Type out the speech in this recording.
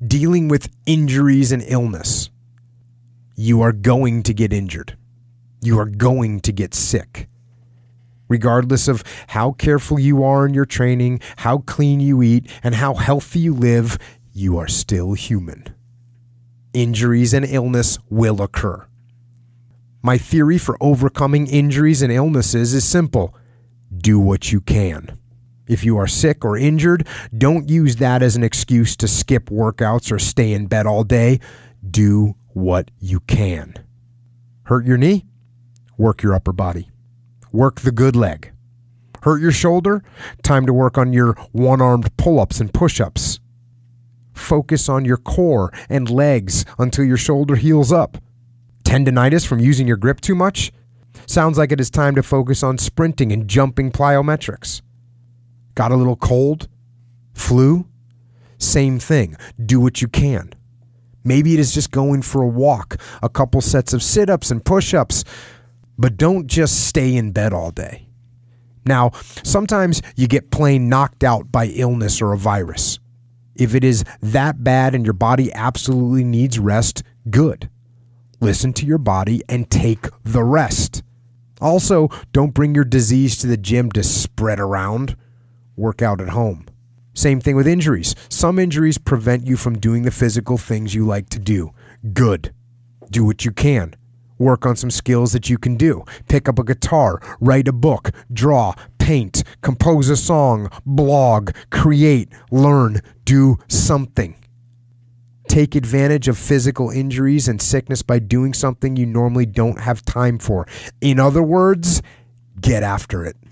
dealing with injuries and illness. You are going to get injured. You are going to get sick. Regardless of how careful you are in your training, how clean you eat, and how healthy you live, you are still human. Injuries and illness will occur. My theory for overcoming injuries and illnesses is simple. Do what you can. If you are sick or injured, don't use that as an excuse to skip workouts or stay in bed all day. Do what you can. Hurt your knee? Work your upper body. Work the good leg. Hurt your shoulder? Time to work on your one-armed pull-ups and push-ups. Focus on your core and legs until your shoulder heals up. Tendinitis from using your grip too much? Sounds like it is time to focus on sprinting and jumping plyometrics. Got a little cold? Flu? Same thing. Do what you can. Maybe it is just going for a walk, a couple sets of sit-ups and push-ups, but don't just stay in bed all day. Now, sometimes you get plain knocked out by illness or a virus. If it is that bad and your body absolutely needs rest, good. Listen to your body and take the rest. Also, don't bring your disease to the gym to spread around. Work out at home. Same thing with injuries. Some injuries prevent you from doing the physical things you like to do. Good. Do what you can. Work on some skills that you can do. Pick up a guitar, write a book, draw, paint, compose a song, blog, create, learn, do something. Take advantage of physical injuries and sickness by doing something you normally don't have time for. In other words, get after it.